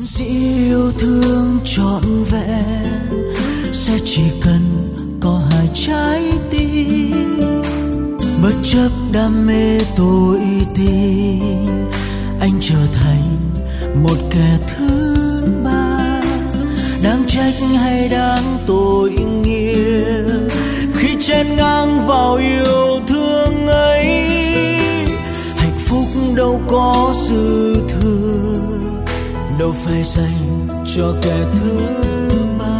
Yêu thương trọn vẹn sẽ chỉ cần có hai trái tim, bất chấp đam mê tôi tin anh trở thành một kẻ thứ ba. Đáng trách hay đáng tội nghiệp khi chen ngang vào yêu thương ấy. Hạnh phúc đâu có dư thừa, đâu phải dành cho kẻ thứ ba.